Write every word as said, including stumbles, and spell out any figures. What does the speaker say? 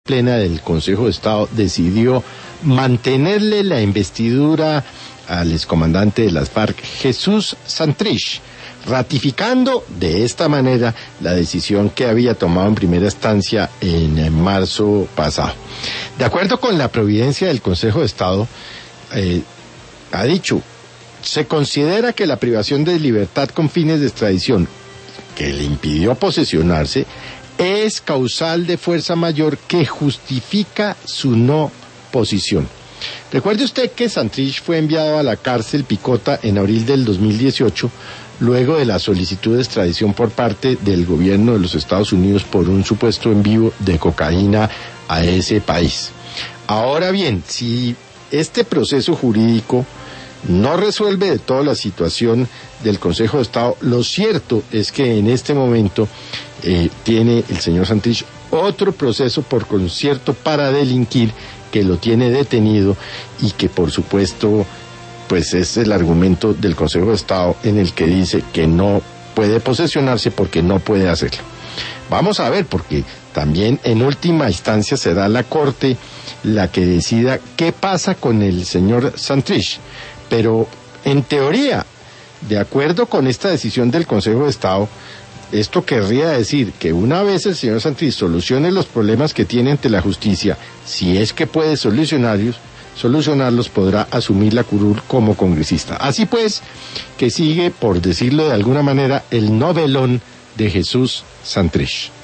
plena del Consejo de Estado decidió mantenerle la investidura al excomandante de las FARC, Jesús Santrich, ratificando de esta manera la decisión que había tomado en primera instancia en marzo pasado. De acuerdo con la providencia del Consejo de Estado, eh, ha dicho, se considera que la privación de libertad con fines de extradición que le impidió posesionarse es causal de fuerza mayor que justifica su no posición. Recuerde usted que Santrich fue enviado a la cárcel Picota en abril del dos mil dieciocho, luego de la solicitud de extradición por parte del gobierno de los Estados Unidos por un supuesto envío de cocaína a ese país. Ahora bien, si este proceso jurídico no resuelve de toda la situación del Consejo de Estado, lo cierto es que en este momento eh, tiene el señor Santrich otro proceso por concierto para delinquir que lo tiene detenido y que por supuesto pues es el argumento del Consejo de Estado en el que dice que no puede posesionarse porque no puede hacerlo. Vamos a ver, porque también en última instancia será la Corte la que decida qué pasa con el señor Santrich. Pero en teoría, de acuerdo con esta decisión del Consejo de Estado, esto querría decir que una vez el señor Santrich solucione los problemas que tiene ante la justicia, si es que puede solucionarlos, solucionarlos podrá asumir la curul como congresista. Así pues, que sigue, por decirlo de alguna manera, el novelón de Jesús Santrich.